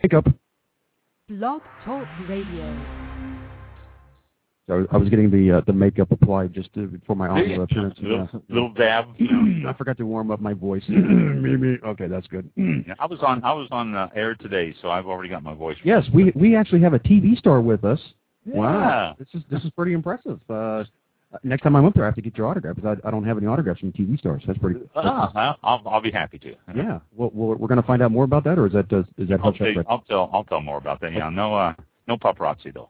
Makeup. Blog Talk Radio. So I was getting the makeup applied just for my audio appearance. Little dab. I forgot to warm up my voice. Okay, that's good. Yeah, I was on air today, so I've already got my voice. Yes, we actually have a TV star with us. Yeah. Wow, this is pretty impressive. Next time I'm up there, I have to get your autograph because I don't have any autographs from TV stars. That's pretty. I'll be happy to. Yeah. Well, we're going to find out more about that, or is that I'll tell more about that. Yeah. No paparazzi though.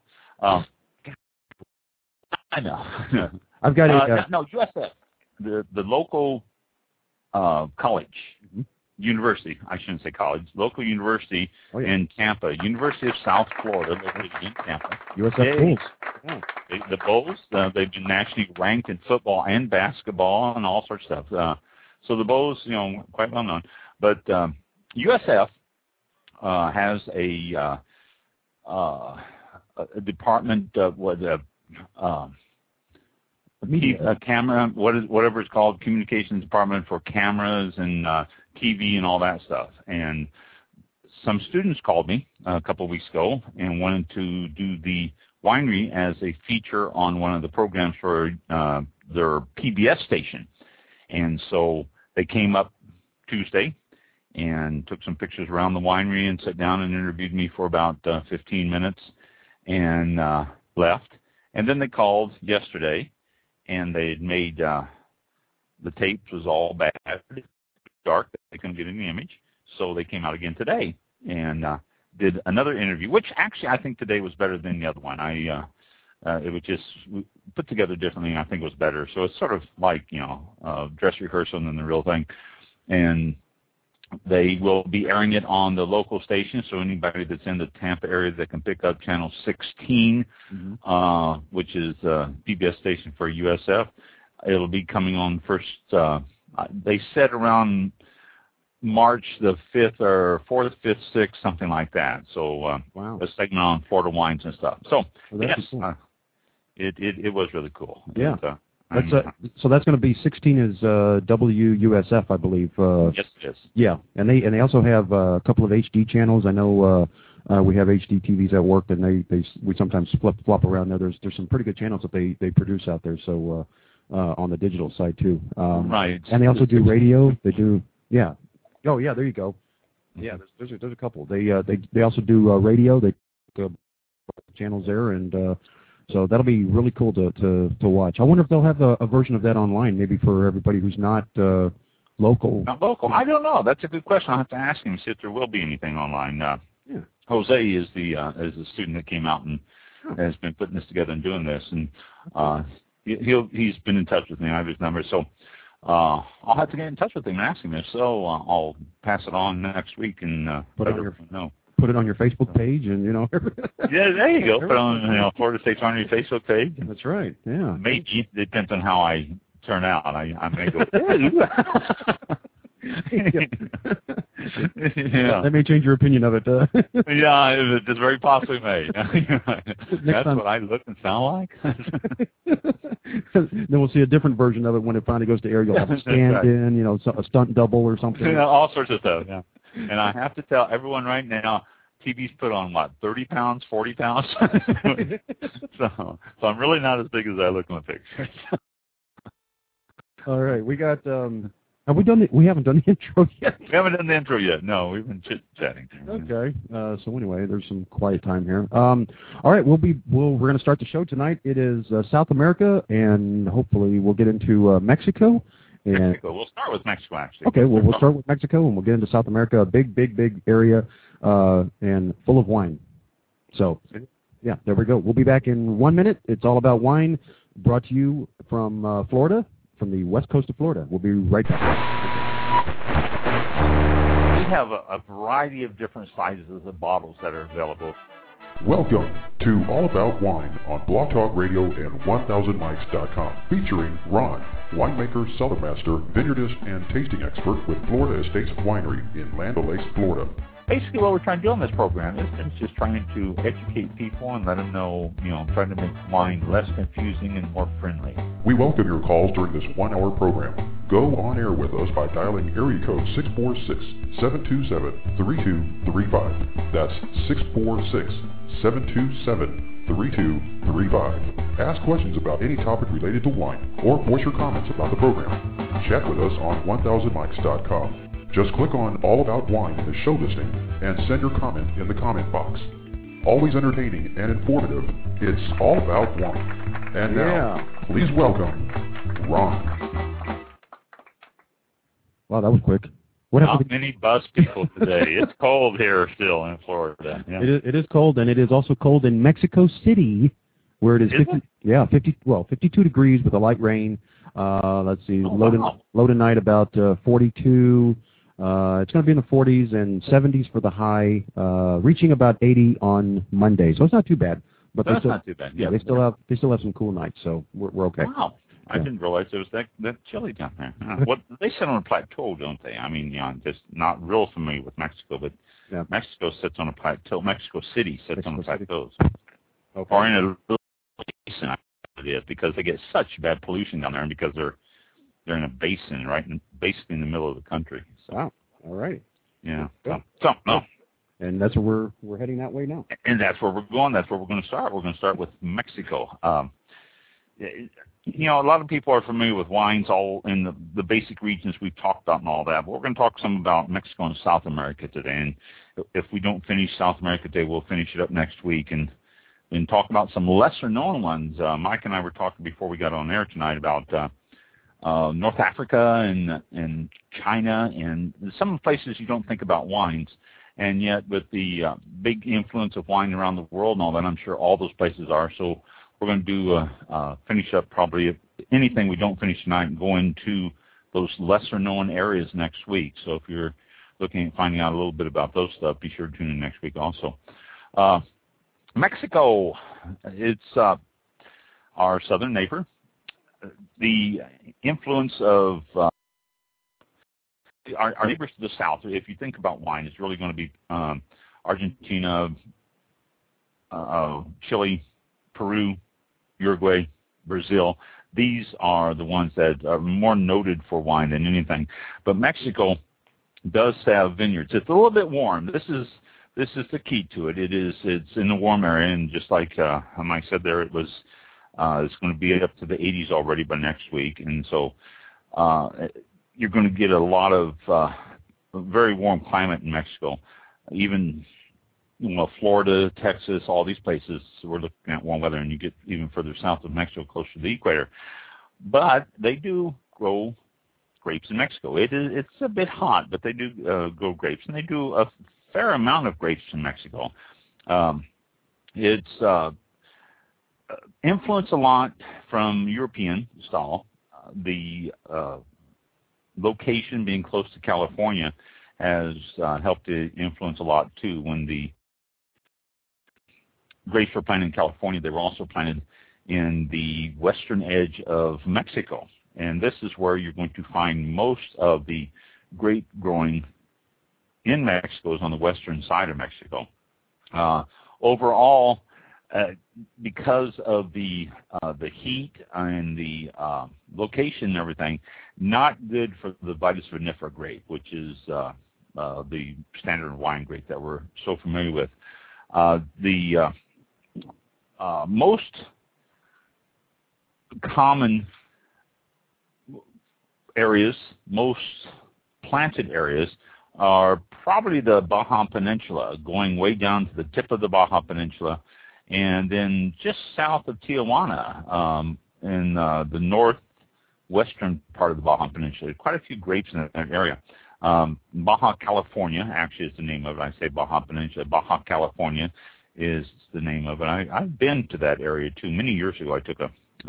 I know. I've got USF, the local college, university. I shouldn't say college. Local university in Tampa, University of South Florida, located in Tampa. USF Bulls. Yeah. The Bulls. They've been nationally ranked in football and basketball and all sorts of stuff. So the Bulls, quite well known. But USF has a department camera, whatever it's called, communications department for cameras and TV and all that stuff. And some students called me a couple of weeks ago and wanted to do the winery as a feature on one of the programs for their PBS station. And so they came up Tuesday and took some pictures around the winery and sat down and interviewed me for about 15 minutes and left. And then they called yesterday, and they had made the tapes was all bad, dark. They couldn't get any image, so they came out again today and did another interview, which actually I think today was better than the other one. It was just put together differently, and I think it was better. So it's sort of like dress rehearsal and then the real thing, and they will be airing it on the local station, so anybody that's in the Tampa area that can pick up channel 16, which is PBS station for USF. It'll be coming on first, they said around March the 5th or 4th, 5th, 6th, something like that. So a segment on Florida wines and stuff. So yes, cool. It was really cool. Yeah. So that's going to be 16 is WUSF, I believe. Yes, it is. Yeah, and they also have a couple of HD channels. I know we have HD TVs at work, and we sometimes flop around there. There's some pretty good channels that they produce out there. So on the digital side too. Right. And they also do radio. They do Oh yeah, there you go. Yeah, there's a couple. They also do radio. They channels there and. So that'll be really cool to watch. I wonder if they'll have a version of that online, maybe for everybody who's not local. Not local. I don't know. That's a good question. I'll have to ask him, see if there will be anything online. Jose is the student that came out and has been putting this together and doing this, and he's been in touch with me. I have his number, so I'll have to get in touch with him and ask him. If so, I'll pass it on next week and put it on your Facebook page, and Yeah, there you go. Put it on Florida State's Winery Facebook page. That's right. Yeah. Maybe it depends on how I turn out. I may go. Yeah. That may change your opinion of it. Yeah, it very possibly may. That's what I look and sound like. Then we'll see a different version of it when it finally goes to air. You'll have a stand-in, a stunt double or something. All sorts of stuff. Yeah. And I have to tell everyone right now, TV's put on, 30 pounds, 40 pounds? So I'm really not as big as I look in the pictures. All right. We got, have we done we haven't done the intro yet. We haven't done the intro yet. No, we've been chit-chatting. Okay. So anyway, there's some quiet time here. All right. We're going to start the show tonight. It is South America, and hopefully we'll get into Mexico. Mexico. We'll start with Mexico, actually. Okay, well, we'll start with Mexico, and we'll get into South America, a big area, and full of wine. So, yeah, there we go. We'll be back in 1 minute. It's all about wine, brought to you from Florida, from the west coast of Florida. We'll be right back. We have a variety of different sizes of bottles that are available. Welcome to All About Wine on Blog Talk Radio and 1000mics.com, featuring Ron, winemaker, cellar master, vineyardist, and tasting expert with Florida Estates Winery in Land O'Lakes, Florida. basically what we're trying to do on this program is just trying to educate people and let them know, trying to make wine less confusing and more friendly. We welcome your calls during this 1-hour program. Go on air with us by dialing area code 646-727-3235. That's 646-727-3235. Ask questions about any topic related to wine or voice your comments about the program. Chat with us on 1000mics.com. Just click on All About Wine in the show listing and send your comment in the comment box. Always entertaining and informative, it's All About Wine. And now, please welcome Ron. Wow, that was quick. Not many bus people today. It's cold here still in Florida. Yeah. It is cold, and it is also cold in Mexico City, where it is 52 degrees with a light rain. Let's see, low tonight about 42. It's going to be in the 40s and 70s for the high, reaching about 80 on Monday. So it's not too bad. But that's not too bad. Yeah, they still have some cool nights, so we're okay. Wow. I didn't realize it was that chilly down there. What they sit on a plateau, don't they? I mean, just not real familiar with Mexico, but Mexico sits on a plateau. Mexico City sits on a plateau. Okay. Or in a little basin, it is, because they get such bad pollution down there, and because they're in a basin, right, basically in the middle of the country. So. Wow. All right. Yeah. So and that's where we're heading that way now. And that's where we're going. That's where we're going to start. We're going to start with Mexico. A lot of people are familiar with wines all in the basic regions we've talked about and all that. But we're going to talk some about Mexico and South America today. And if we don't finish South America today, we'll finish it up next week and talk about some lesser-known ones. Mike and I were talking before we got on air tonight about North Africa and China and some places you don't think about wines. And yet with the big influence of wine around the world and all that, I'm sure all those places are. So we're going to do finish up probably anything we don't finish tonight and go into those lesser-known areas next week. So if you're looking at finding out a little bit about those stuff, be sure to tune in next week also. Mexico, it's our southern neighbor. The influence of our neighbors to the south, if you think about wine, it's really going to be Argentina, Chile, Peru, Uruguay, Brazil. These are the ones that are more noted for wine than anything. But Mexico does have vineyards. It's a little bit warm. This is the key to it. It's in the warm area, and just like Mike said there, it's going to be up to the 80s already by next week, and so you're going to get a lot of very warm climate in Mexico. Even Florida, Texas, all these places, we're looking at warm weather, and you get even further south of Mexico, closer to the equator. But they do grow grapes in Mexico. It's a bit hot, but they do grow grapes, and they do a fair amount of grapes in Mexico. It's influenced a lot from European style. The location being close to California has helped to influence a lot too. When the grapes were planted in California, they were also planted in the western edge of Mexico. And this is where you're going to find most of the grape growing in Mexico, is on the western side of Mexico. Overall, because of the heat and the location and everything, not good for the Vitis vinifera grape, which is the standard wine grape that we're so familiar with. The most common areas, most planted areas, are probably the Baja Peninsula, going way down to the tip of the Baja Peninsula, and then just south of Tijuana, in the northwestern part of the Baja Peninsula. Quite a few grapes in that area. Baja California actually is the name of it. I say Baja Peninsula. Baja California is the name of it. I've been to that area too. Many years ago, I took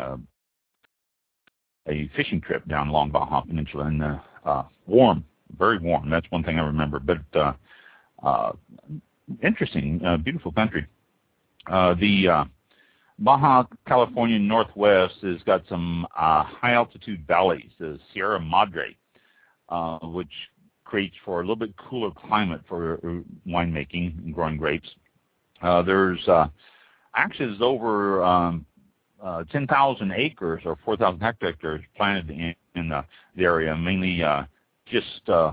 a fishing trip down along Baja Peninsula, and warm, very warm. That's one thing I remember. But interesting, beautiful country. The Baja California Northwest has got some high altitude valleys, the Sierra Madre, which creates for a little bit cooler climate for winemaking and growing grapes. There's over 10,000 acres or 4,000 hectares planted in the area, mainly just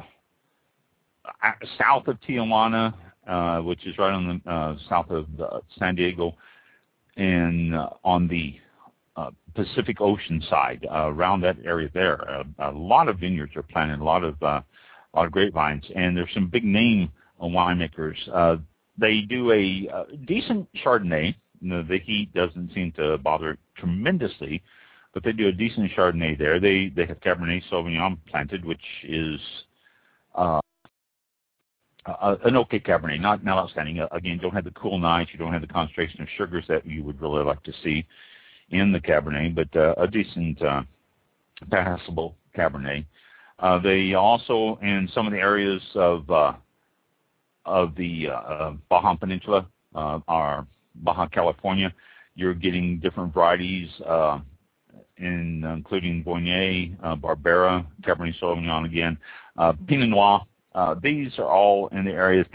south of Tijuana, which is right on the south of San Diego, and on the Pacific Ocean side, around that area there. A lot of vineyards are planted, a lot of grapevines, and there's some big name winemakers. They do a decent Chardonnay. The heat doesn't seem to bother it tremendously, but they do a decent Chardonnay there. They have Cabernet Sauvignon planted, which is an okay Cabernet, not outstanding. Again, don't have the cool nights, you don't have the concentration of sugars that you would really like to see in the Cabernet, but a decent passable Cabernet. They also, in some of the areas of the Baja Peninsula, are Baja California, you're getting different varieties, including Viognier, Barbera, Cabernet Sauvignon again, Pinot Noir. These are all in the areas.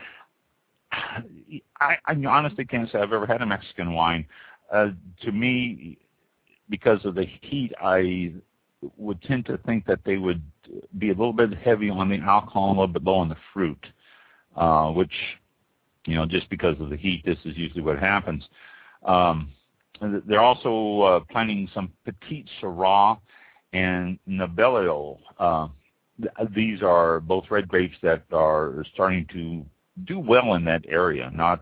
I honestly can't say I've ever had a Mexican wine. To me, because of the heat, I would tend to think that they would be a little bit heavy on the alcohol, a little bit low on the fruit, which, just because of the heat, this is usually what happens. They're also planting some Petit Syrah and Nebbiolo. These are both red grapes that are starting to do well in that area. Not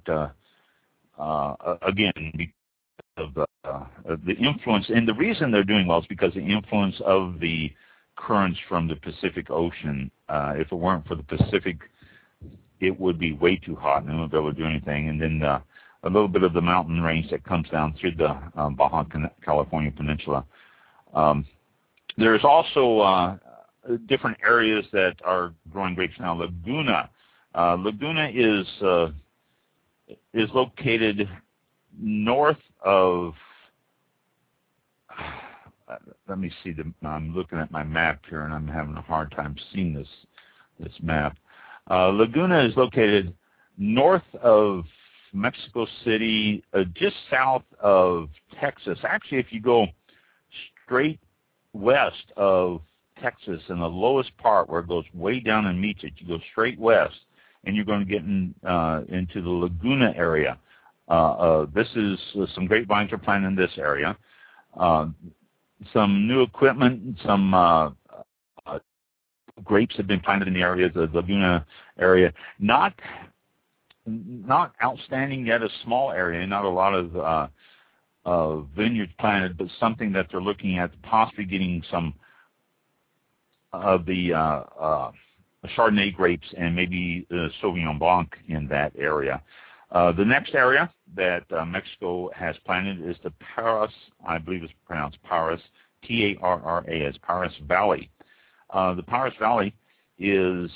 again because of the influence, and the reason they're doing well is because the influence of the currents from the Pacific Ocean. If it weren't for the Pacific, it would be way too hot and they wouldn't be able to do anything. And then a little bit of the mountain range that comes down through the Baja California Peninsula. There's also different areas that are growing grapes now. Laguna. Laguna is located north of. Let me see. I'm looking at my map here, and I'm having a hard time seeing this map. Laguna is located north of Mexico City, just south of Texas. Actually, if you go straight west of Texas in the lowest part where it goes way down and meets it, you go straight west, and you're going to get into the Laguna area. This is some grapevines are planted in this area. Some new equipment, some grapes have been planted in the area, the Laguna area. Not outstanding yet, a small area, not a lot of vineyards planted, but something that they're looking at, possibly getting some of the Chardonnay grapes and maybe Sauvignon Blanc in that area. The next area that Mexico has planted is the Parras, I believe it's pronounced Parras, T-A-R-R-A-S, Parras Valley. The Parras Valley is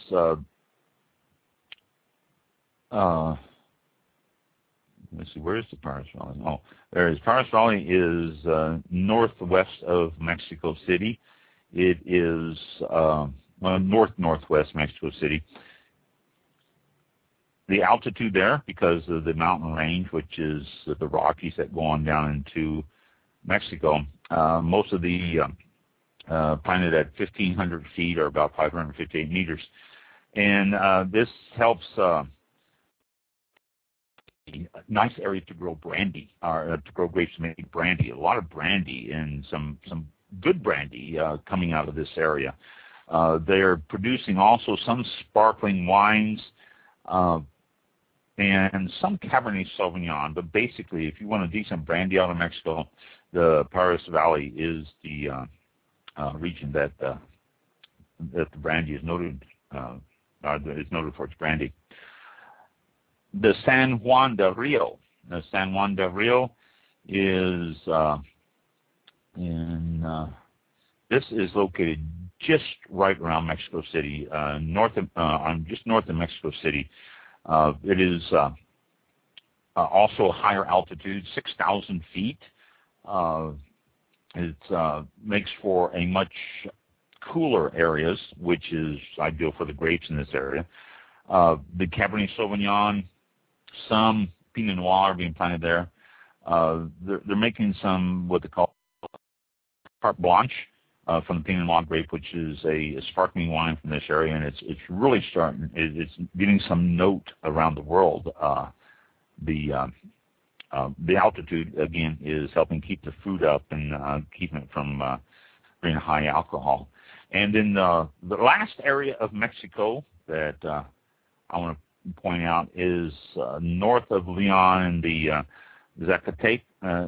let's see, where is the Parras Valley? Oh, there is. Parras Valley is northwest of Mexico City. It is northwest Mexico City. The altitude there, because of the mountain range, which is the Rockies that go on down into Mexico, most of the planted at 1,500 feet or about 558 meters. And this helps a nice area to grow brandy, or to grow grapes to make brandy. A lot of brandy and some good brandy coming out of this area. They're producing also some sparkling wines and some Cabernet Sauvignon. But basically, if you want a decent brandy out of Mexico, the Parras Valley is the region that the brandy is noted for its brandy. The San Juan del Rio. The San Juan del Rio is this is located just right around Mexico City, just north of Mexico City. It is also a higher altitude, 6,000 feet. It makes for a much cooler areas, which is ideal for the grapes in this area. The Cabernet Sauvignon, some Pinot Noir are being planted there. They're making some what they call Carte Blanche from the Pinot Noir grape, which is a sparkling wine from this area, and it's really starting. It's getting some note around the world. The altitude again is helping keep the fruit up and keeping it from being high alcohol. And then the last area of Mexico that I want to point out is north of Leon in the Zacatecas,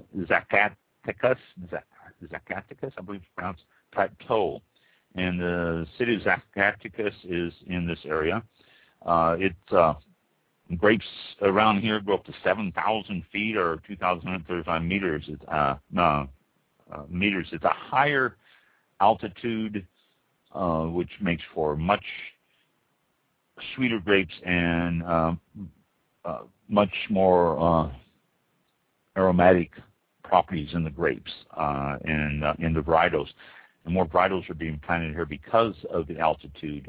I believe it's pronounced, plateau. And the city of Zacatecas is in this area. Grapes around here go up to 7,000 feet or 2,135 meters. Meters. It's a higher altitude, which makes for much sweeter grapes and much more aromatic properties in the grapes and in the varietals. And more varietals are being planted here because of the altitude.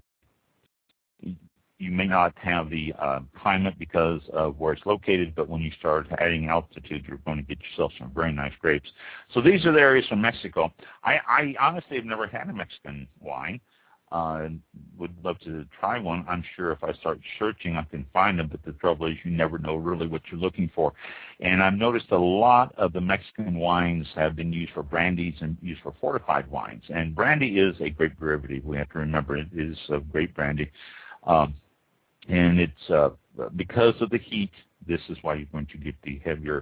You may not have the climate because of where it's located, but when you start adding altitude, you're going to get yourself some very nice grapes. So these are the areas from Mexico. I honestly have never had a Mexican wine. Would love to try one. I'm sure if I start searching, I can find them, but the trouble is you never know really what you're looking for. And I've noticed a lot of the Mexican wines have been used for brandies and used for fortified wines. And brandy is a grape derivative. We have to remember it is a grape brandy. And it's because of the heat, this is why you're going to get the heavier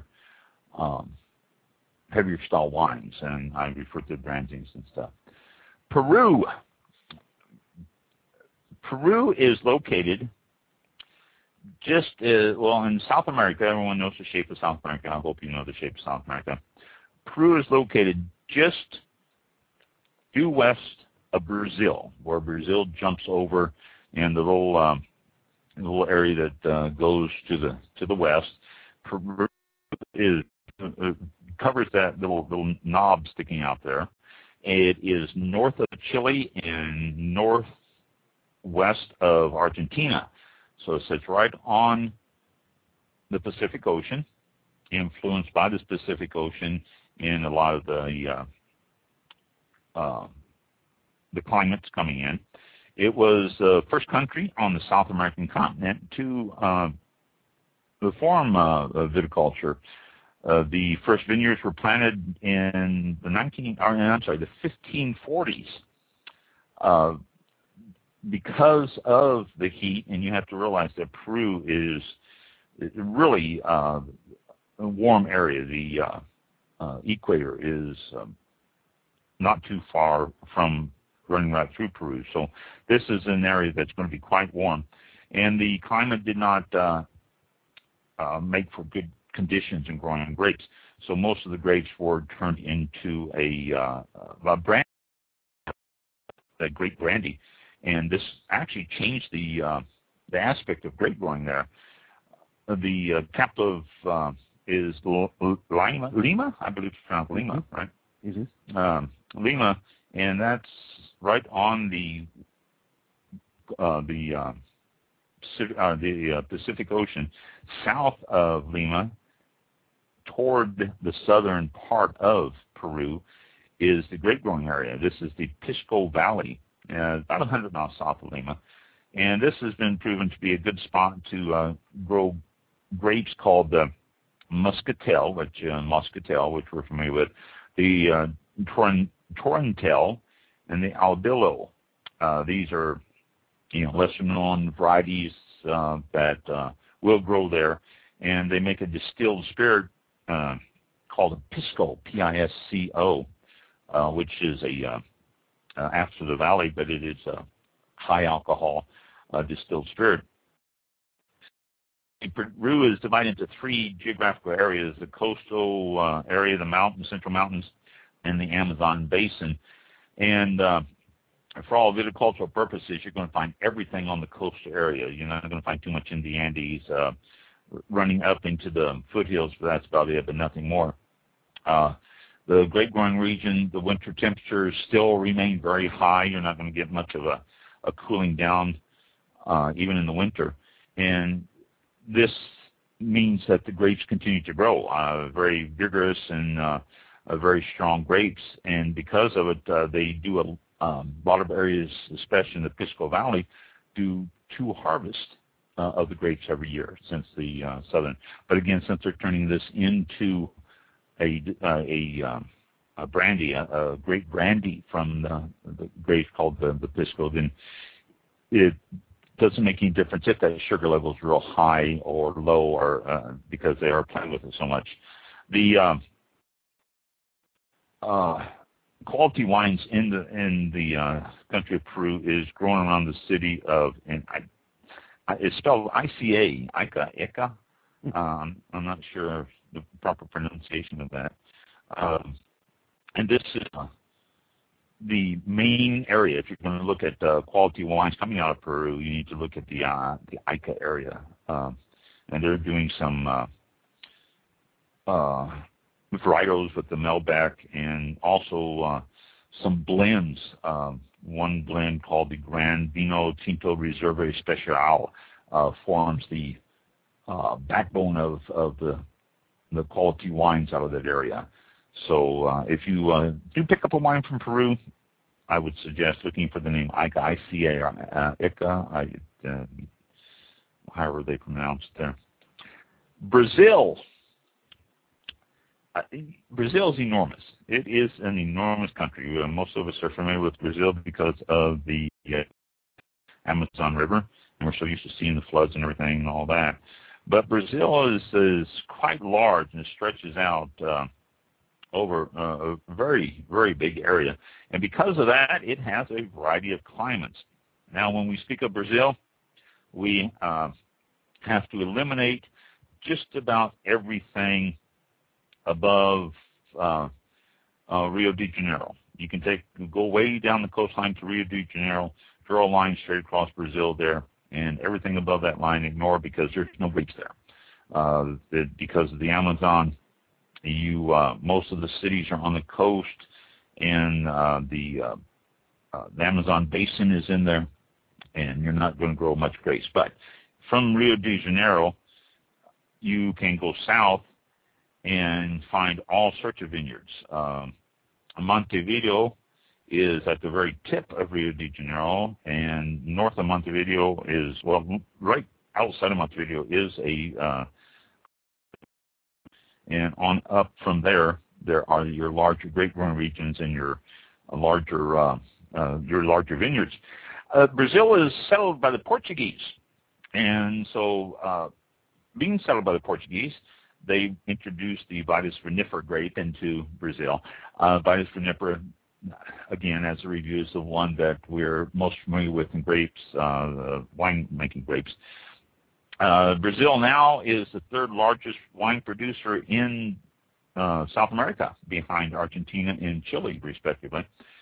style wines, and I refer to brandies and stuff. Peru is located just, in South America. Everyone knows the shape of South America. I hope you know the shape of South America. Peru is located just due west of Brazil, where Brazil jumps over, and the little area that goes to the west. Peru covers that little knob sticking out there. It is north of Chile and northwest of Argentina. So it sits right on the Pacific Ocean, influenced by this Pacific Ocean in a lot of the climates coming in. It was the first country on the South American continent to form viticulture. The first vineyards were planted in the 1540s. Because of the heat, and you have to realize that Peru is really a warm area. The equator is not too far from running right through Peru. So this is an area that's going to be quite warm. And the climate did not make for good conditions in growing grapes. So most of the grapes were turned into a brandy, a grape brandy. And this actually changed the aspect of grape growing there. The capital is Lima, I believe it's pronounced Lima, right? Mm-hmm. Lima, and that's right on the Pacific Ocean. South of Lima, toward the southern part of Peru, is the grape growing area. This is the Pisco Valley, about 100 miles south of Lima. And this has been proven to be a good spot to grow grapes called the Muscatel, which we're familiar with, the Torrentel, and the Aldillo. These are, lesser known varieties that will grow there, and they make a distilled spirit called a Pisco, Pisco, which is after the valley, but it is a high alcohol distilled spirit. Peru is divided into three geographical areas: the coastal area, the Central Mountains, and the Amazon Basin. And for all viticultural purposes, you're going to find everything on the coastal area. You're not going to find too much in the Andes. Running up into the foothills, but that's about it, but nothing more. The grape growing region, the winter temperatures still remain very high. You're not going to get much of a cooling down even in the winter. And this means that the grapes continue to grow, very vigorous and very strong grapes. And because of it, they do a lot of areas, especially in the Pisco Valley, do 2 harvests of the grapes every year since the southern. But again, since they're turning this into a brandy, a grape brandy from the grapes called the Pisco, then it doesn't make any difference if that sugar level is real high or low, or because they are playing with it so much. The quality wines in the country of Peru is growing around the city of, and it's spelled ICA, Ica. I'm not sure of the proper pronunciation of that. And this is the main area. If you're going to look at quality wines coming out of Peru, you need to look at the Ica area. And they're doing some varietals with the Malbec, and also some blends. One blend called the Gran Vino Tinto Reserva Especial forms the backbone of the quality wines out of that area. So if you do pick up a wine from Peru, I would suggest looking for the name Ica, Ica, however they pronounce it there. Brazil. Brazil is enormous. It is an enormous country. Most of us are familiar with Brazil because of the Amazon River, and we're so used to seeing the floods and everything and all that. But Brazil is quite large, and it stretches out over a very, very big area. And because of that, it has a variety of climates. Now, when we speak of Brazil, we have to eliminate just about everything above Rio de Janeiro. You can go way down the coastline to Rio de Janeiro, draw a line straight across Brazil there, and everything above that line ignore, because there's no grapes there. Because of the Amazon, most of the cities are on the coast, and the Amazon basin is in there, and you're not going to grow much grapes. But from Rio de Janeiro, you can go south and find all sorts of vineyards. Montevideo is at the very tip of Rio de Janeiro, and north of Montevideo is, well, right outside of Montevideo is and on up from there are your larger grape growing regions and your larger vineyards. Brazil is settled by the Portuguese, and so being settled by the Portuguese, they introduced the Vitis vinifera grape into Brazil. Vitis vinifera, again, as a review, is the one that we're most familiar with in grapes, wine-making grapes. Brazil now is the 3rd largest wine producer in South America, behind Argentina and Chile, respectively.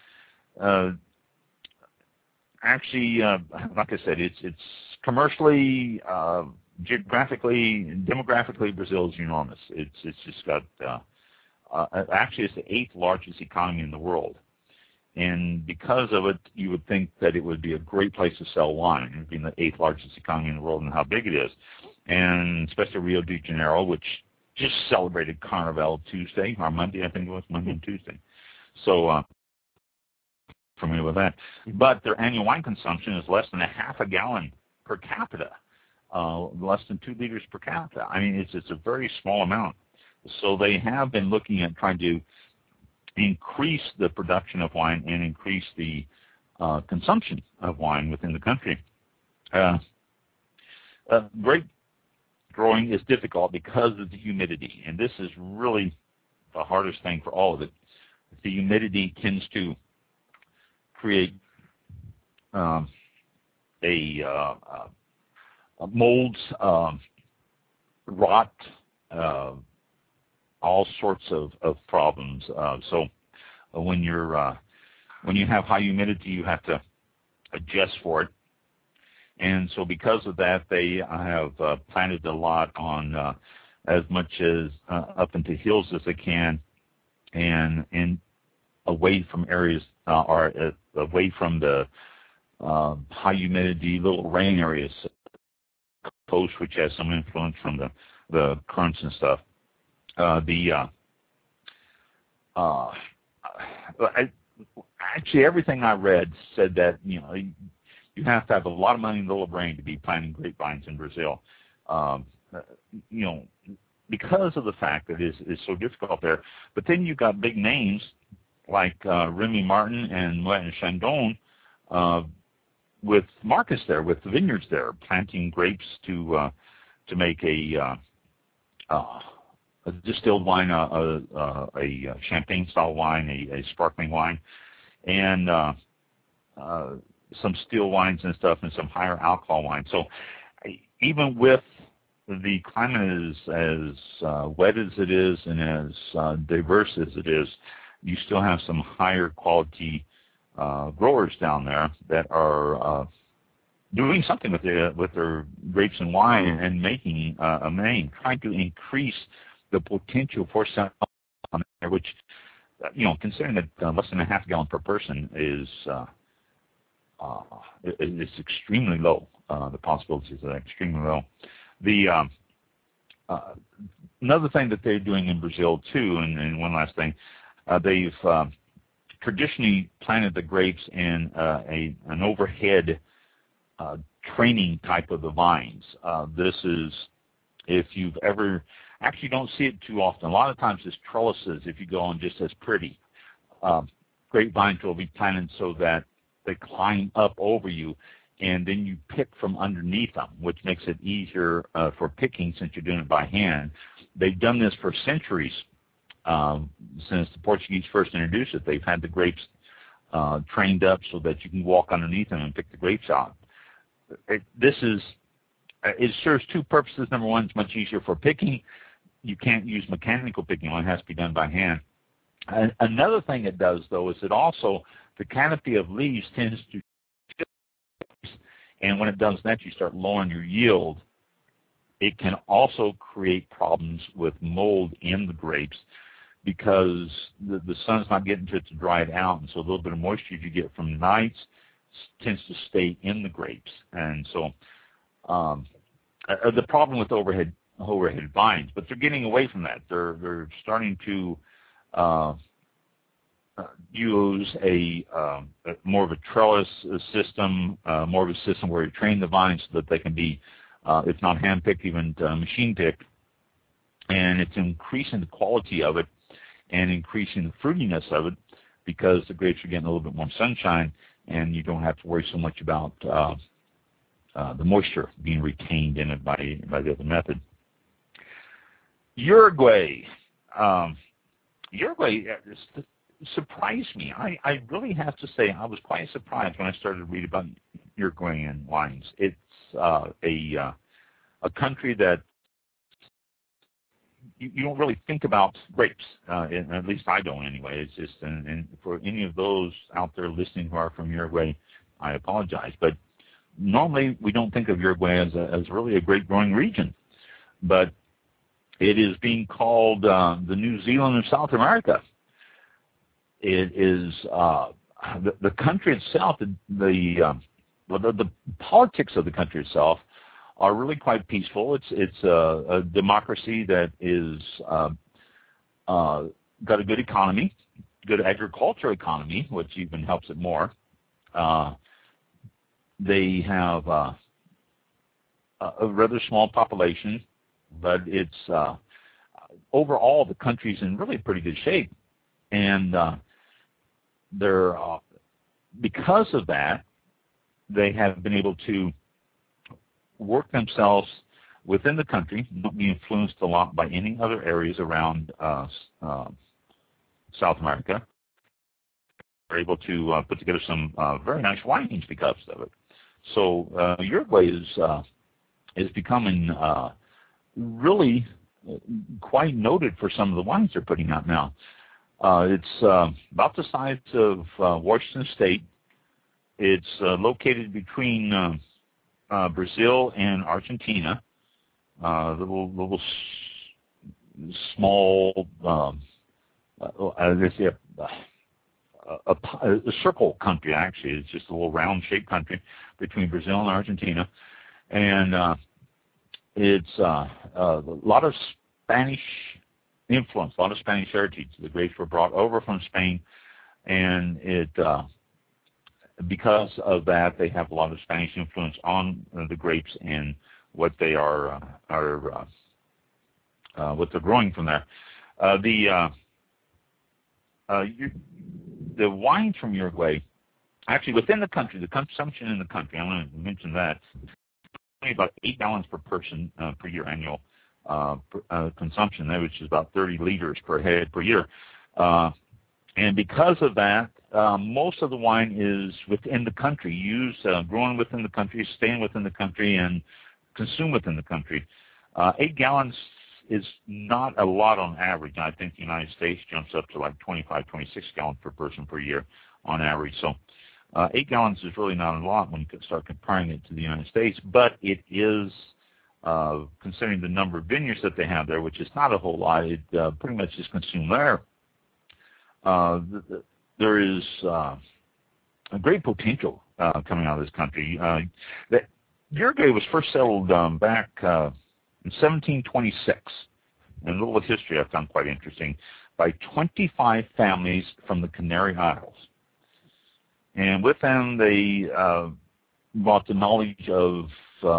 Actually, like I said, it's commercially, geographically, and demographically, Brazil is enormous. It's just got, actually, it's the 8th largest economy in the world. And because of it, you would think that it would be a great place to sell wine, being the 8th largest economy in the world and how big it is. And especially Rio de Janeiro, which just celebrated Carnival Tuesday, or Monday, I think it was, Monday and Tuesday. So, familiar with that. But their annual wine consumption is less than a half a gallon per capita, less than 2 liters per capita. I mean, it's a very small amount. So they have been looking at trying to increase the production of wine and increase the consumption of wine within the country. Grape growing is difficult because of the humidity, and this is really the hardest thing for all of it. The humidity tends to create molds, rot, all sorts of problems. So when you have high humidity, you have to adjust for it. And so because of that, they have planted a lot on as much as up into hills as they can, and away from areas or away from the high humidity, little rain areas, coast, which has some influence from the currents and stuff. Actually, everything I read said that you have to have a lot of money in the little brain to be planting grapevines in Brazil. Because of the fact that it's so difficult there. But then you've got big names like Remy Martin and Moët & Chandon with markets there, with the vineyards there, planting grapes to make a distilled wine, a champagne-style wine, a sparkling wine, and some still wines and stuff, and some higher alcohol wines. So even with the climate as wet as it is and as diverse as it is, you still have some higher quality growers down there that are doing something with their grapes and wine and making a name, trying to increase the potential for selling on there, which, considering that less than a half gallon per person is extremely low. The possibilities are extremely low. Another thing that they're doing in Brazil too, and one last thing, they've traditionally planted the grapes in an overhead training type of the vines. This is, if you've ever, actually don't see it too often. A lot of times it's trellises if you go on just as pretty. Grapevines will be planted so that they climb up over you, and then you pick from underneath them, which makes it easier for picking since you're doing it by hand. They've done this for centuries. Since the Portuguese first introduced it, they've had the grapes trained up so that you can walk underneath them and pick the grapes out. It serves two purposes. Number one, it's much easier for picking. You can't use mechanical picking. It has to be done by hand. Another thing it does, though, is it also, the canopy of leaves tends to, and when it does that, you start lowering your yield. It can also create problems with mold in the grapes because the sun's not getting to it to dry it out, and so a little bit of moisture you get from nights tends to stay in the grapes. And so the problem with overhead vines, but they're getting away from that. They're starting to use a more of a trellis system, more of a system where you train the vines so that they can be, if not hand-picked, even machine-picked. And it's increasing the quality of it and increasing the fruitiness of it because the grapes are getting a little bit more sunshine, and you don't have to worry so much about the moisture being retained in it by the other method. Uruguay surprised me. I really have to say I was quite surprised when I started to read about Uruguayan wines. It's a country that you don't really think about grapes. At least I don't anyway. It's just, and for any of those out there listening who are from Uruguay, I apologize. But normally we don't think of Uruguay as really a grape growing region. But it is being called the New Zealand of South America. It is the country itself, the politics of the country itself are really quite peaceful. It's a democracy that is got a good economy, good agricultural economy, which even helps it more. They have a rather small population, but it's overall the country's in really pretty good shape, and they're because of that, they have been able to work themselves within the country, not be influenced a lot by any other areas around South America. They're able to put together some very nice wines because of it. So Uruguay is becoming really quite noted for some of the wines they're putting out now. It's about the size of Washington State. It's located between Brazil and Argentina. Little small they say a circle country, actually. It's just a little round-shaped country between Brazil and Argentina. And it's a lot of Spanish influence, a lot of Spanish heritage. The grapes were brought over from Spain, and because of that, they have a lot of Spanish influence on the grapes and what they are what they're growing from there. The wines from Uruguay, actually within the country, the consumption in the country, I want to mention that, only about 8 gallons per person per year annual consumption, which is about 30 liters per head per year. And because of that, most of the wine is within the country, used, grown within the country, staying within the country, and consumed within the country. 8 gallons is not a lot on average. I think the United States jumps up to like 25, 26 gallons per person per year on average. So 8 gallons is really not a lot when you start comparing it to the United States, but it is, considering the number of vineyards that they have there, which is not a whole lot, it pretty much is consumed there. There is a great potential coming out of this country. Uruguay was first settled back in 1726, and a little history I found quite interesting, by 25 families from the Canary Isles. And with them, they brought the knowledge of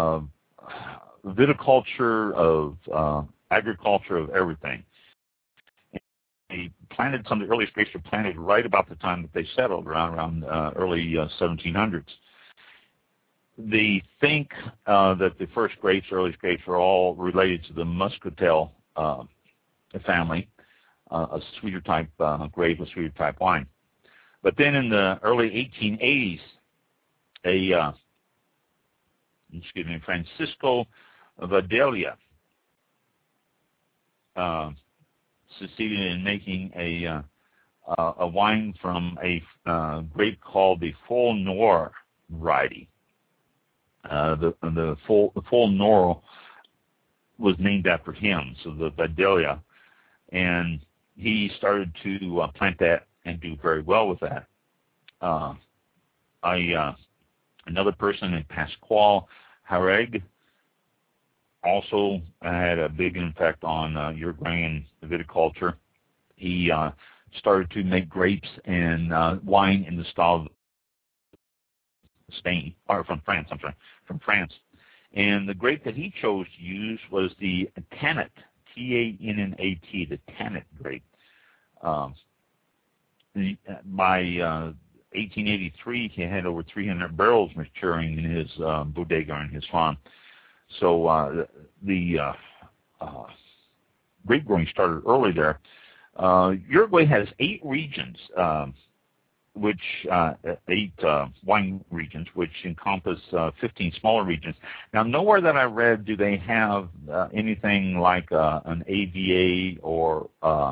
viticulture, of agriculture, of everything. And they planted some of the earliest grapes were planted right about the time that they settled, around early 1700s. They think that the earliest grapes are all related to the Muscatel family, a sweeter type grape, a sweeter type wine. But then in the early 1880s, Francisco Vadelia succeeded in making a wine from a grape called the Folle Noir variety. The Folle Noir was named after him, so the Vadelia, and he started to plant that and do very well with that. Another person in Pascual Jareg also had a big impact on Uruguayan viticulture. He started to make grapes and wine in the style of Spain, or from France, from France. And the grape that he chose to use was the Tannat, T-A-N-N-A-T, the Tannat grape. By 1883, he had over 300 barrels maturing in his bodega and his farm. So the grape growing started early there. Uruguay has 8 regions, eight wine regions, which encompass 15 smaller regions. Now, nowhere that I read do they have anything like an AVA or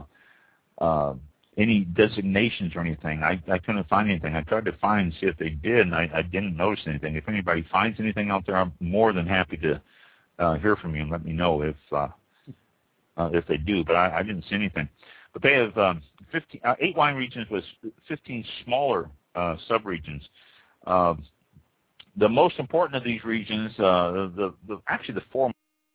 any designations or anything. I couldn't find anything. I tried to find and see if they did, and I didn't notice anything. If anybody finds anything out there, I'm more than happy to hear from you and let me know if they do. But I didn't see anything. But they have 8 wine regions with 15 smaller subregions. The most important of these regions, actually the 4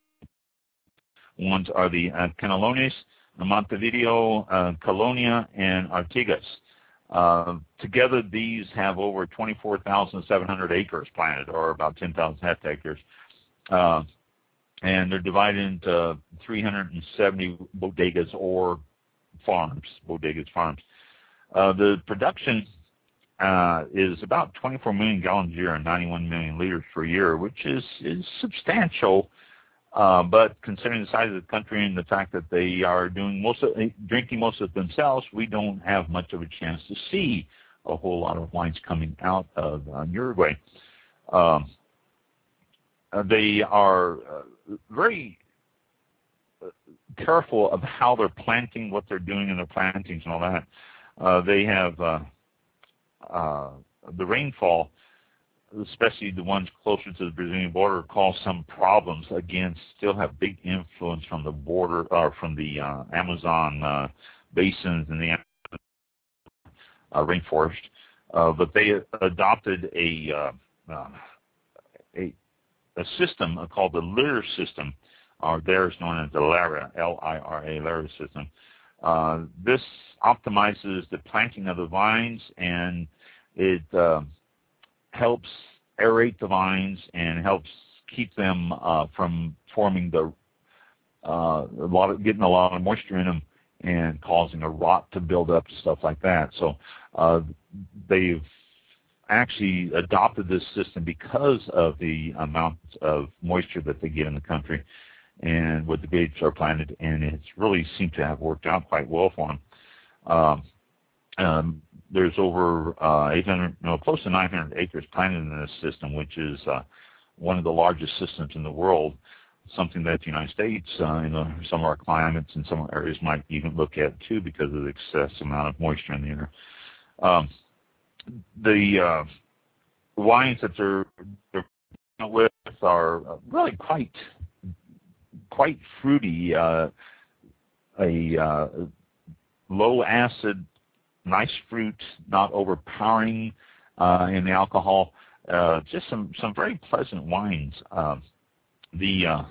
ones are the Canelones, Montevideo, Colonia, and Artigas. Together, these have over 24,700 acres planted, or about 10,000 hectares. And they're divided into 370 bodegas or farms. The production is about 24 million gallons a year and 91 million liters per year, which is substantial. But considering the size of the country and the fact that they are drinking most of it themselves, we don't have much of a chance to see a whole lot of wines coming out of Uruguay. They are very careful of how they're planting, what they're doing in their plantings and all that. They have the rainfall, especially the ones closer to the Brazilian border, cause some problems. Again, still have big influence from the border, or from the Amazon basins in the rainforest. But they adopted a system called the LIRA system, or there is known as the LIRA, L-I-R-A, LIRA system. This optimizes the planting of the vines, and it helps aerate the vines and helps keep them from forming getting a lot of moisture in them and causing a rot to build up, stuff like that. So they've actually adopted this system because of the amount of moisture that they get in the country and where the grapes are planted, and it's really seemed to have worked out quite well for them. There's over close to 900 acres planted in this system, which is one of the largest systems in the world, something that the United States, in some of our climates and some areas might even look at too because of the excess amount of moisture in the air. The wines that they're with are really quite fruity, a low acid, nice fruit, not overpowering in the alcohol. Just some very pleasant wines. The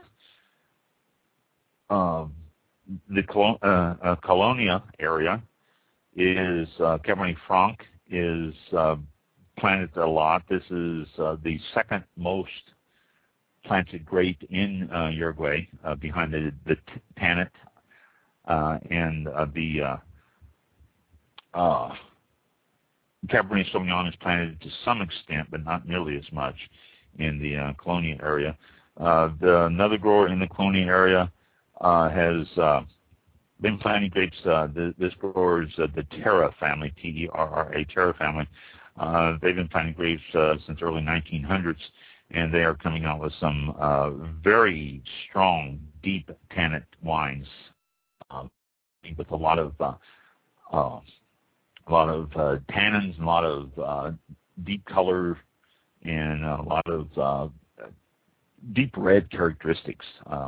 Colonia area is Cabernet Franc is planted a lot. This is the second most planted grape in Uruguay, behind the Tanat and the Cabernet Sauvignon is planted to some extent, but not nearly as much in the Colonia area. Another grower in the Colonia area has been planting grapes. This grower is the Terra family, T-E-R-R-A, Terra family. They've been planting grapes since early 1900s, and they are coming out with some very strong, deep tannate wines with a lot of tannins and a lot of deep color and a lot of deep red characteristics.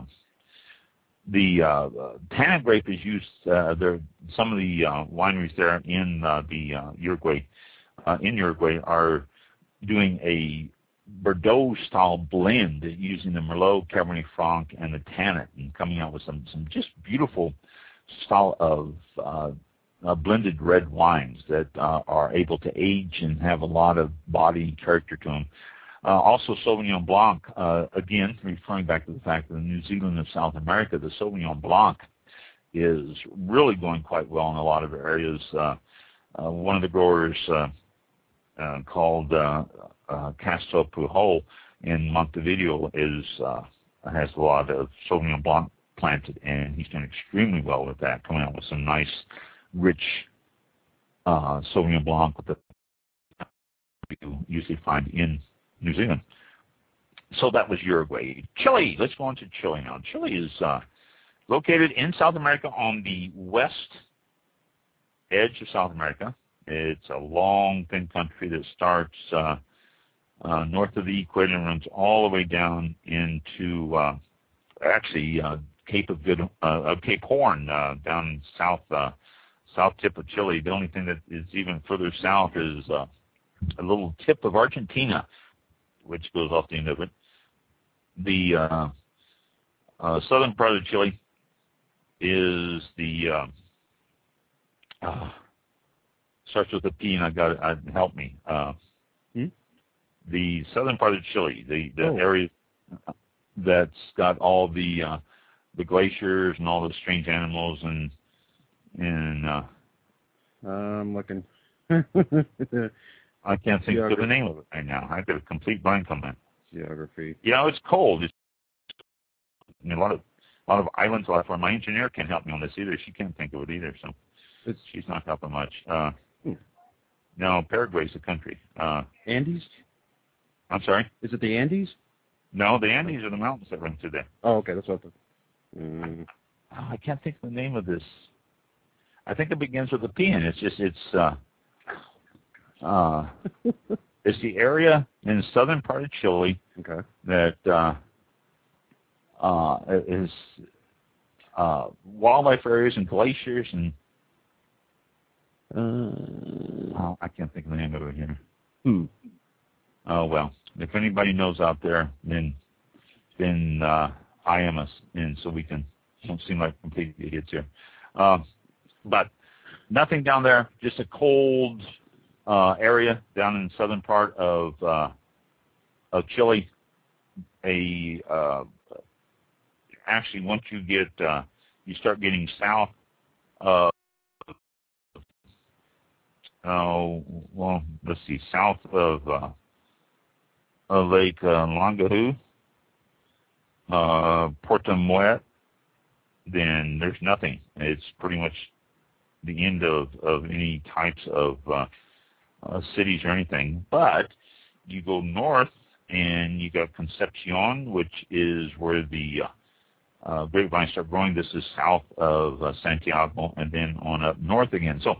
The tannin grape is used. Some of the wineries there in Uruguay are doing a Bordeaux-style blend using the Merlot, Cabernet Franc, and the Tanat, and coming out with some just beautiful style of blended red wines that are able to age and have a lot of body and character to them. Also, Sauvignon Blanc, again, referring back to the fact that in New Zealand and South America, the Sauvignon Blanc is really going quite well in a lot of areas. One of the growers called Castro Pujol in Montevideo has a lot of Sauvignon Blanc planted, and he's done extremely well with that, coming out with some nice, rich Sauvignon Blanc that you usually find in New Zealand. So that was Uruguay. Chile. Let's go on to Chile now. Chile is located in South America on the west edge of South America. It's a long, thin country that starts north of the equator and runs all the way down into Cape Horn, down south tip of Chile. The only thing that is even further south is a little tip of Argentina, which goes off the end of it. The southern part of Chile is the starts with a P, and help me. The southern part of Chile, the area that's got all the glaciers and all the strange animals and I'm looking. I can't think of the name of it right now. I've got a complete blank on that. Geography. Yeah, it's cold. A lot of islands. Where my engineer can't help me on this either. She can't think of it either, so she's not helping much. No, Paraguay's a country. Andes? I'm sorry? Is it the Andes? No, the Andes are the mountains that run through there. Oh, okay, that's what I thought. I can't think of the name of this. I think it begins with a P, and it's the area in the southern part of Chile that is wildlife areas and glaciers and I can't think of the name of it here. Oh, well, if anybody knows out there, then IM us, and so we don't seem like complete idiots here. But nothing down there, just a cold area down in the southern part of Chile. Actually, once you get you start getting south of let's see, south of Lake Longahu, Puerto Muet, then there's nothing. It's pretty much the end of any types of cities or anything. But you go north, and you got Concepcion, which is where the grapevines start growing. This is south of Santiago, and then on up north again. So,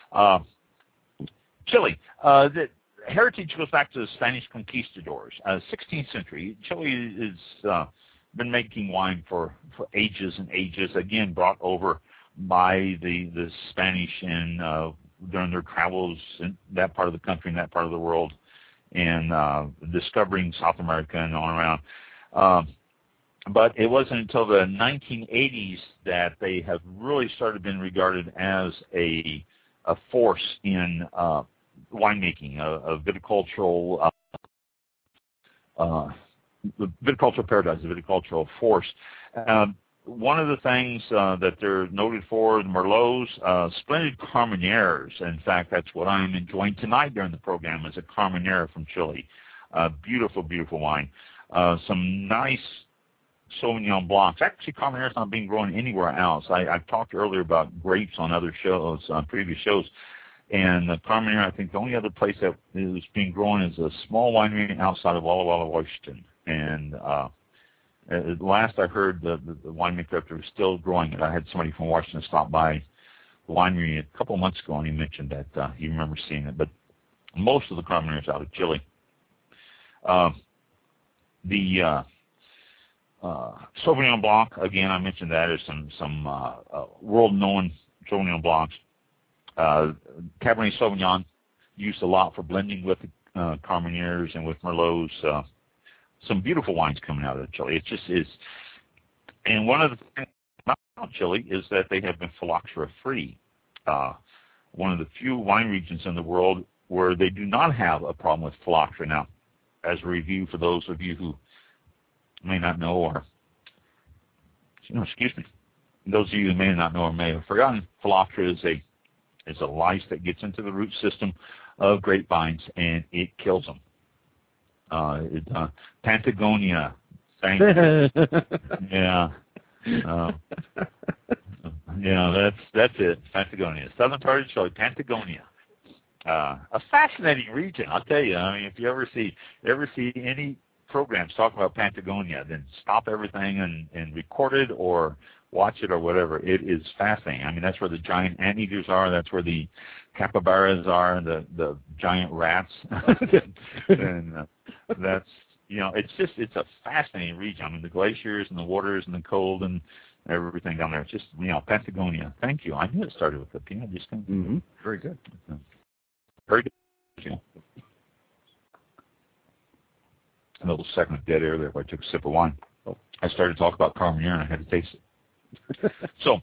Chile, the heritage goes back to the Spanish conquistadors. 16th century, Chile has been making wine for ages and ages. Again, brought over by the Spanish and during their travels in that part of the country and that part of the world, and discovering South America and on around. But it wasn't until the 1980s that they have really started being regarded as a force in winemaking, a viticultural viticultural paradise, a viticultural force. One of the things that they're noted for, the Merlots, splendid Carmeneres. In fact, that's what I'm enjoying tonight during the program, is a Carmenere from Chile. Beautiful, beautiful wine. Some nice Sauvignon Blancs. Actually, Carmenere is not being grown anywhere else. I've talked earlier about grapes on other shows, on previous shows, and the Carmenere, I think the only other place that is being grown is a small winery outside of Walla Walla, Washington. And last I heard, the winemaker up there was still growing it. I had somebody from Washington stop by the winery a couple of months ago, and he mentioned that he remembers seeing it. But most of the Carmenere is out of Chile. The Sauvignon Blanc, again, I mentioned that. There's some world-known Sauvignon Blancs. Cabernet Sauvignon used a lot for blending with Carmeneres and with Merlots. Some beautiful wines coming out of Chile. It just is. And one of the things about Chile is that they have been phylloxera-free. One of the few wine regions in the world where they do not have a problem with phylloxera. Now, as a review for those of you who may not know, or excuse me, those of you who may not know or may have forgotten, phylloxera is a lice that gets into the root system of grapevines, and it kills them. Patagonia, thank you. Yeah, that's it. Patagonia, southern part of Chile, Patagonia. A fascinating region, I'll tell you. I mean, if you ever see any programs talking about Patagonia, then stop everything and record it or watch it or whatever. It is fascinating. I mean, that's where the giant anteaters are. That's where the capybaras are, the giant rats. And that's, it's a fascinating region. I mean, the glaciers and the waters and the cold and everything down there. It's just, Patagonia. Thank you. I knew it started with a P. I just couldn't. Very good. Very good. A little second of dead air there if I took a sip of wine. I started to talk about Carmenere and I had to taste it. So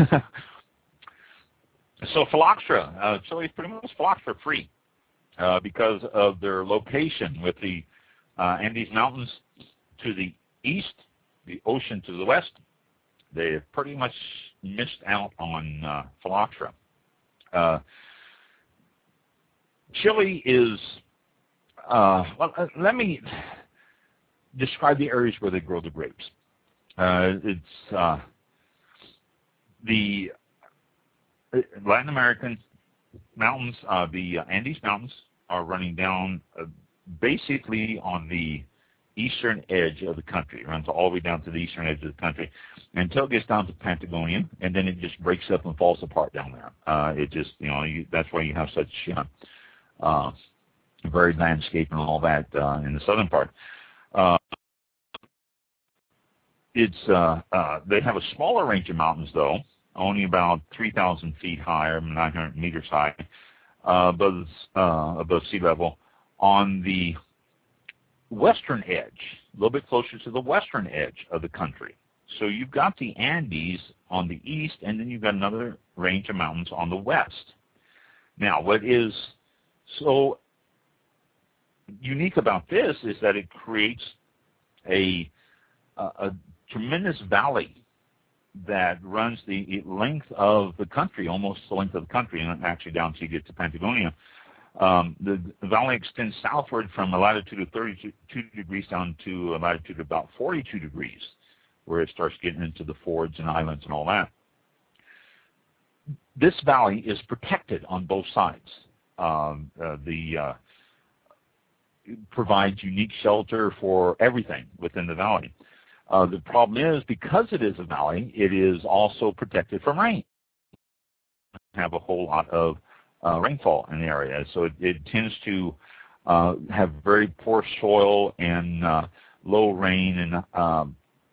phylloxera. Chile is pretty much phylloxera-free because of their location with the Andes Mountains to the east, the ocean to the west. They have pretty much missed out on phylloxera. Chile is, let me describe the areas where they grow the grapes. It's the Latin American mountains, the Andes Mountains are running down basically on the eastern edge of the country. It runs all the way down to the eastern edge of the country until it gets down to Patagonia, and then it just breaks up and falls apart down there. It just, that's why you have such varied landscape and all that in the southern part. They have a smaller range of mountains, though, only about 3,000 feet high, or 900 meters high, above sea level, on the western edge, a little bit closer to the western edge of the country. So you've got the Andes on the east, and then you've got another range of mountains on the west. Now, what is so unique about this is that it creates a tremendous valley that runs the length of the country, almost the length of the country, and actually down till you get to Patagonia. The valley extends southward from a latitude of 32 degrees down to a latitude of about 42 degrees, where it starts getting into the fords and islands and all that. This valley is protected on both sides. It provides unique shelter for everything within the valley. The problem is, because it is a valley, it is also protected from rain. Have a whole lot of rainfall in the area, so it tends to have very poor soil and low rain, and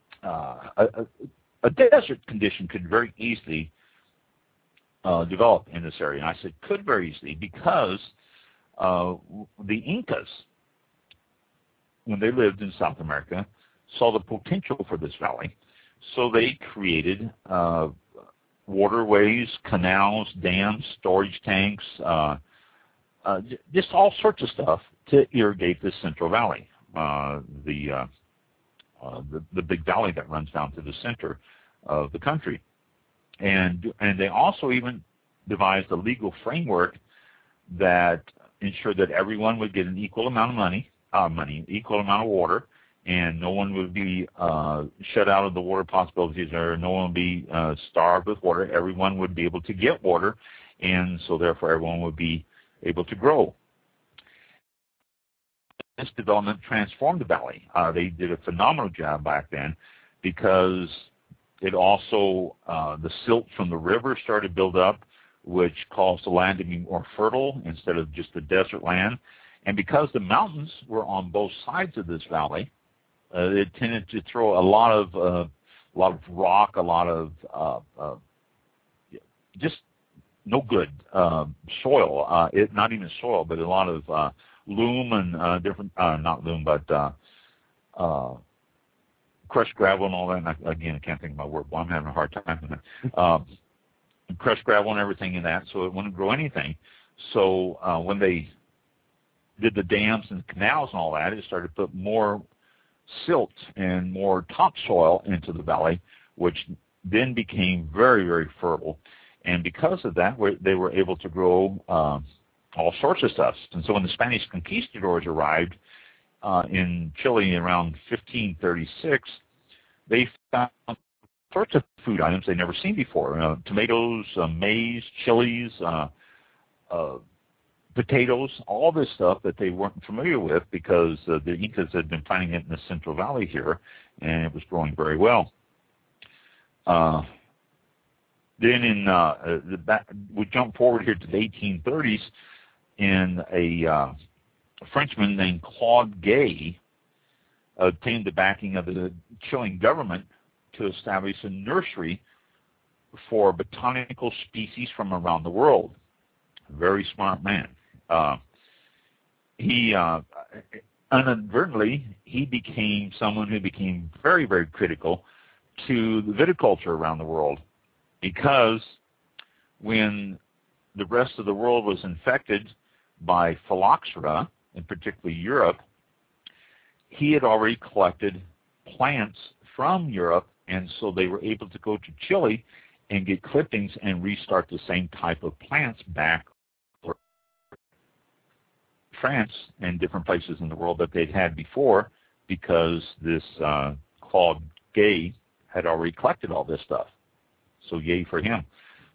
a desert condition could very easily develop in this area. And I said could very easily because the Incas, when they lived in South America, saw the potential for this valley, so they created waterways, canals, dams, storage tanks, just all sorts of stuff to irrigate this Central Valley, the big valley that runs down to the center of the country. And they also even devised a legal framework that ensured that everyone would get an equal amount of equal amount of water, and no one would be shut out of the water possibilities, or no one would be starved with water. Everyone would be able to get water, and so therefore everyone would be able to grow. This development transformed the valley. They did a phenomenal job back then, because it also, the silt from the river started to build up, which caused the land to be more fertile instead of just the desert land. And because the mountains were on both sides of this valley, it tended to throw a lot of rock, a lot of just no good soil. Not even soil, but a lot of loam and different, not loam, but crushed gravel and all that. And again, I can't think of my word. Well, I'm having a hard time with that. Crushed gravel and everything in that, so it wouldn't grow anything. So when they did the dams and canals and all that, it started to put more silt and more topsoil into the valley, which then became very, very fertile. And because of that, they were able to grow all sorts of stuff. And so when the Spanish conquistadors arrived in Chile around 1536, they found sorts of food items they'd never seen before. Tomatoes, maize, chilies, potatoes, all this stuff that they weren't familiar with, because the Incas had been finding it in the Central Valley here, and it was growing very well. Then we jump forward here to the 1830s, and a Frenchman named Claude Gay obtained the backing of the Chilean government to establish a nursery for botanical species from around the world. Very smart man. He inadvertently, he became someone who became very, very critical to the viticulture around the world, because when the rest of the world was infected by phylloxera, and particularly Europe, he had already collected plants from Europe, and so they were able to go to Chile and get clippings and restart the same type of plants back for France and different places in the world that they'd had before, because this Claude Gay had already collected all this stuff. So yay for him.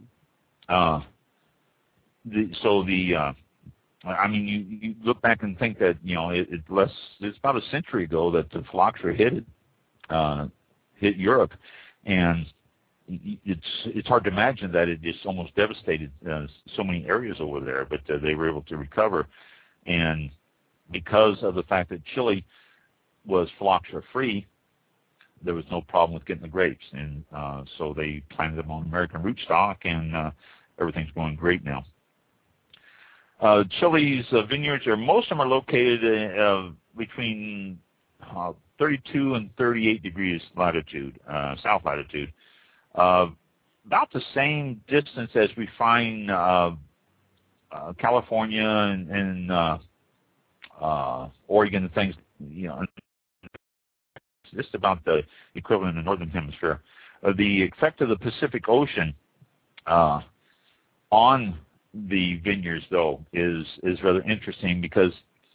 I mean, you look back and think that, you know, it's about a century ago that the phylloxera hit Europe, and it's hard to imagine that it just almost devastated so many areas over there, but they were able to recover. And because of the fact that Chile was phylloxera free, there was no problem with getting the grapes, and so they planted them on American rootstock, and everything's going great now. Chile's vineyards most of them are located between 32 and 38 degrees latitude, south latitude. About the same distance as we find California and Oregon and things, just about the equivalent in the northern hemisphere. The effect of the Pacific Ocean on the vineyards, though, is rather interesting, because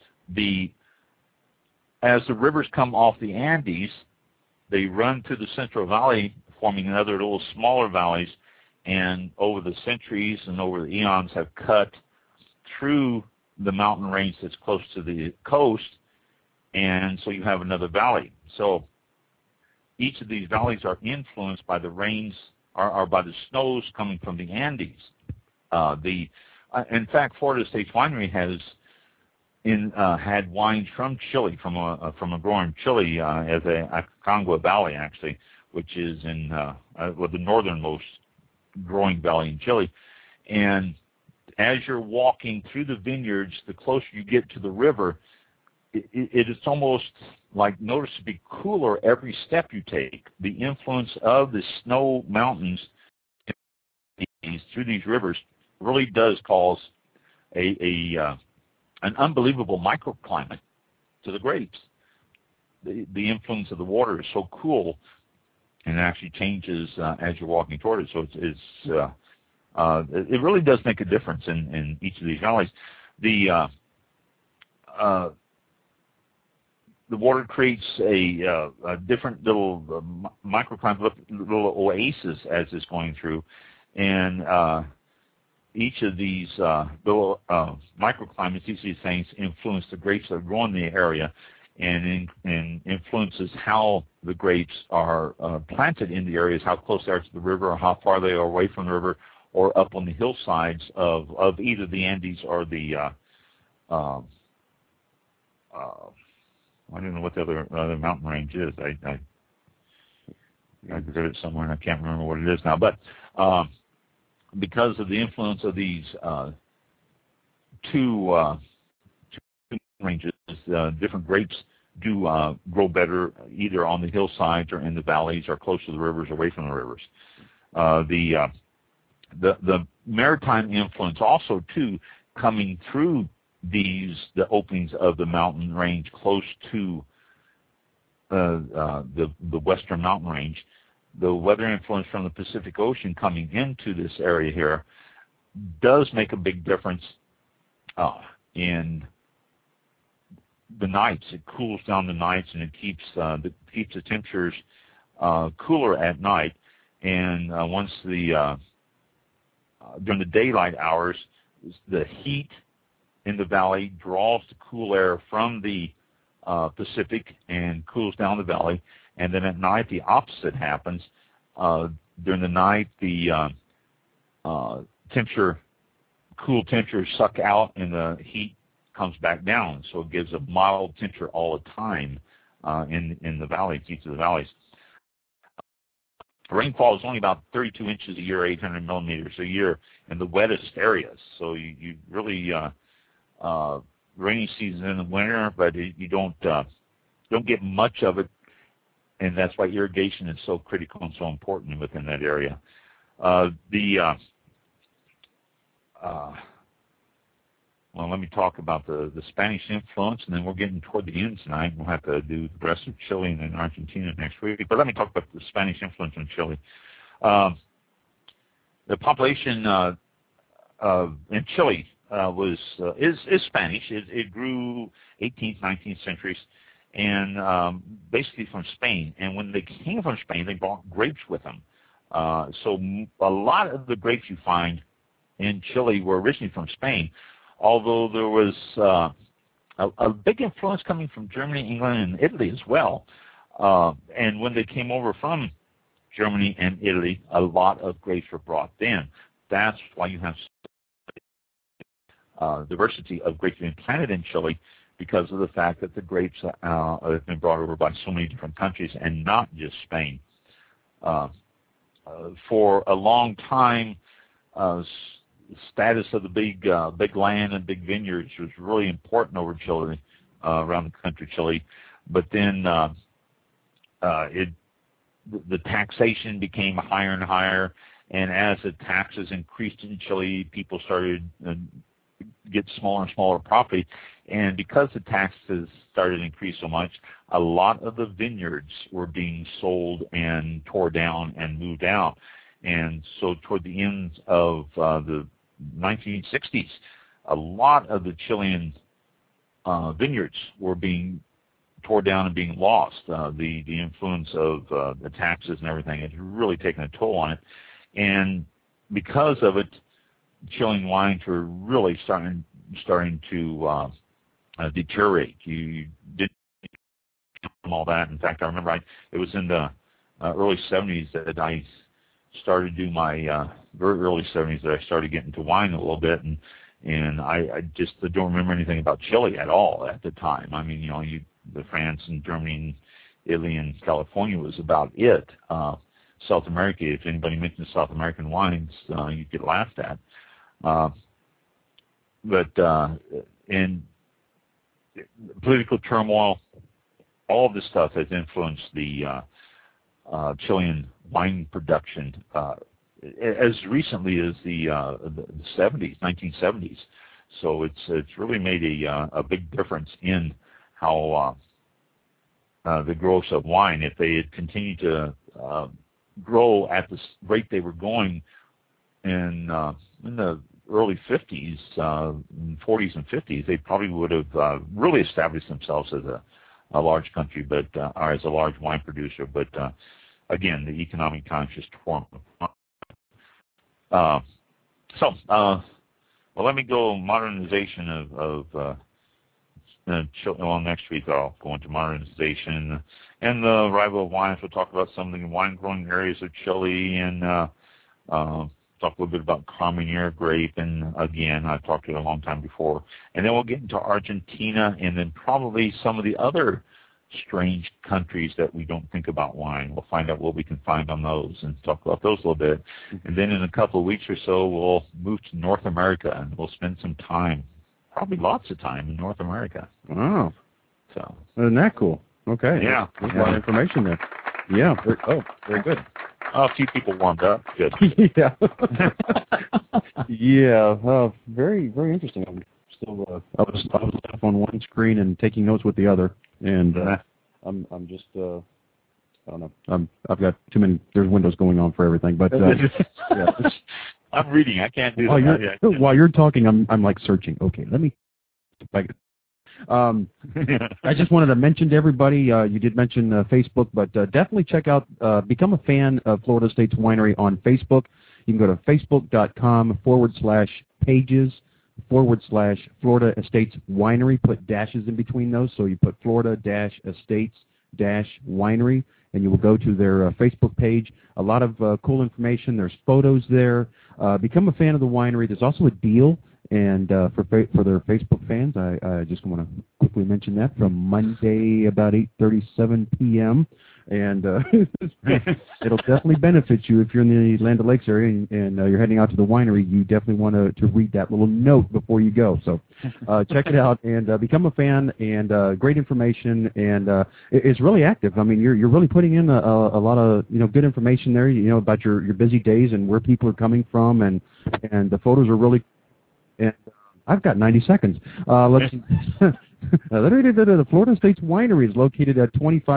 as the rivers come off the Andes, they run through the Central Valley, forming other little smaller valleys, and over the centuries and over the eons have cut through the mountain range that's close to the coast, and so you have another valley. So each of these valleys are influenced by the rains or by the snows coming from the Andes. In fact, Florida State Winery has had wines from Chile, from a grower in Chile, as a Aconcagua Valley, actually, which is in the northernmost growing valley in Chile. And as you're walking through the vineyards, the closer you get to the river, it is almost like noticeably cooler every step you take. The influence of the snow mountains through these rivers really does cause an unbelievable microclimate to the grapes. The influence of the water is so cool, and it actually changes as you're walking toward it. So it really does make a difference in each of these valleys. The water creates a different little microclimate, little oasis as it's going through, and each of these little microclimates, each of these things influence the grapes that grow in the area, and influences how the grapes are planted in the areas, how close they are to the river, or how far they are away from the river, or up on the hillsides of either the Andes or the I don't know what the other mountain range is. I read it somewhere and I can't remember what it is now. But because of the influence of these two ranges, different grapes do grow better either on the hillsides or in the valleys or close to the rivers, away from the rivers. The maritime influence also too, coming through the openings of the mountain range close to the western mountain range, the weather influence from the Pacific Ocean coming into this area here does make a big difference in the nights. It cools down the nights, and it keeps the temperatures cooler at night. And once during the daylight hours, the heat in the valley draws the cool air from the Pacific and cools down the valley. And then at night, the opposite happens. During the night, the cool temperatures suck out, and the heat comes back down. So it gives a mild temperature all the time in the valleys, each of the valleys. Rainfall is only about 32 inches a year, 800 millimeters a year in the wettest areas. So you really rainy season in the winter, but you don't get much of it, and that's why irrigation is so critical and so important within that area. Well, let me talk about the Spanish influence, and then we're getting toward the end tonight. We'll have to do the rest of Chile and then Argentina next week. But let me talk about the Spanish influence in Chile. The population in Chile is Spanish. It grew 18th, 19th centuries, and basically from Spain. And when they came from Spain, they brought grapes with them. So a lot of the grapes you find in Chile were originally from Spain, although there was a big influence coming from Germany, England, and Italy as well. And when they came over from Germany and Italy, a lot of grapes were brought in. That's why you have diversity of grapes being planted in Chile, because of the fact that the grapes have been brought over by so many different countries and not just Spain. For a long time, status of the big land and big vineyards was really important over Chile, around the country Chile. But then the taxation became higher and higher, and as the taxes increased in Chile, people started get smaller and smaller property. And because the taxes started to increase so much, a lot of the vineyards were being sold and tore down and moved out. And so toward the end of the 1960s, a lot of the Chilean vineyards were being tore down and being lost. The influence of the taxes and everything had really taken a toll on it. And because of it, Chilean wines were really starting to deteriorate. You didn't all that. In fact, I remember it was in the early 70s that I started to do my very early 70s that I started getting into wine a little bit, and I just don't remember anything about Chile at all at the time. I mean, the France and Germany and Italy and California was about it. South America, if anybody mentions South American wines, you get laughed at. In political turmoil, all of this stuff has influenced the Chilean wine production as recently as the 70s, 1970s. So it's really made a big difference in how the growth of wine. If they had continued to grow at the rate they were going in the early 50s, 40s and 50s, they probably would have really established themselves as a large country, or as a large wine producer. But again, the economic times just tore them apart. Well, let me go modernization of Chile. Well, next week I'll go into modernization and the arrival of wines. We'll talk about some of the wine growing areas of Chile, and talk a little bit about Carmenere grape. And again, I've talked to it a long time before. And then we'll get into Argentina, and then probably some of the other strange countries that we don't think about wine. We'll find out what we can find on those and talk about those a little bit. And then in a couple of weeks or so, we'll move to North America, and we'll spend some time, probably lots of time, in North America. Wow. So isn't that cool? Okay. Yeah. There's a lot of information there. Yeah. Very good. A few people warmed up. Good. Yeah. Yeah. Very, very interesting. I'm still. I was up on one screen and taking notes with the other, and I'm just. I don't know. I've got too many. There's windows going on for everything, but yeah. I'm reading. I can't do that. While you're talking, I'm like searching. Okay, let me. I just wanted to mention to everybody, you did mention Facebook, but definitely check out, become a fan of Florida Estates Winery on Facebook. You can go to facebook.com/pages/Florida Estates Winery. Put dashes in between those, so you put Florida-Estates-Winery, and you will go to their Facebook page. A lot of cool information. There's photos there. Become a fan of the winery. There's also a deal. And for their Facebook fans, I just want to quickly mention that from Monday about 8:37 p.m. And it'll definitely benefit you if you're in the Land O'Lakes area and you're heading out to the winery. You definitely want to read that little note before you go. So check it out and become a fan. And great information, and it's really active. I mean, you're really putting in a lot of good information there. About your busy days and where people are coming from, and the photos are really. And I've got 90 seconds. Let's see. The Florida Estates Winery is located at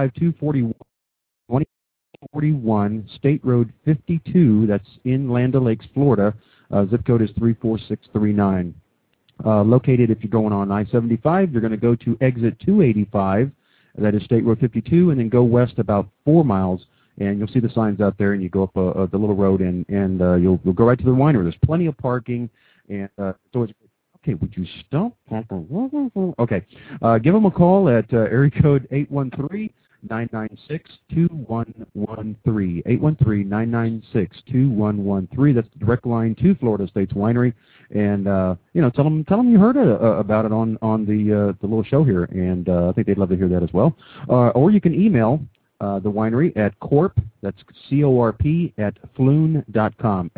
2041 State Road 52. That's in Land O'Lakes, Florida. Zip code is 34639. Located, if you're going on I-75, you're going to go to exit 285. That is State Road 52, and then go west about 4 miles. And you'll see the signs out there, and you go up the little road, and you'll go right to the winery. There's plenty of parking. And so it's okay. Would you stop? Okay, give them a call at area code 813-996-2113. 813-996-2113. That's the direct line to Florida State's Winery. And, tell them you heard about it on the little show here. And I think they'd love to hear that as well. Or you can email the winery at corp, that's C-O-R-P, at flewn.com,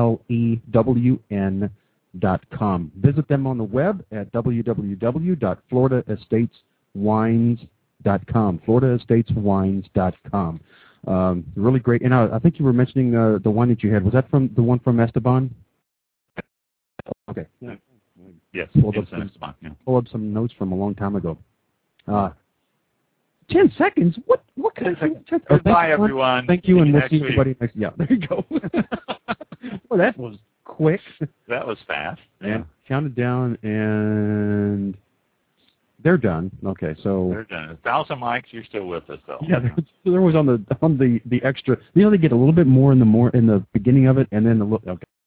FLEWN.com. Visit them on the web at www.floridaestateswines.com, floridaestateswines.com. Really great. And I think you were mentioning the wine that you had. Was that from the one from Esteban? Okay. Yes, Pulled Esteban. Yeah. Pull up some notes from a long time ago. 10 seconds? What kind of 10 seconds? Goodbye, everyone. Thank you, and we'll see week. everybody next. Yeah, there you go. Well, that was quick. That was fast. Yeah. And counted down, and they're done. Okay, so they're done. 1,000 mics. You're still with us, though. Yeah, there was on the extra. They get a little bit more in the beginning of it, and then okay.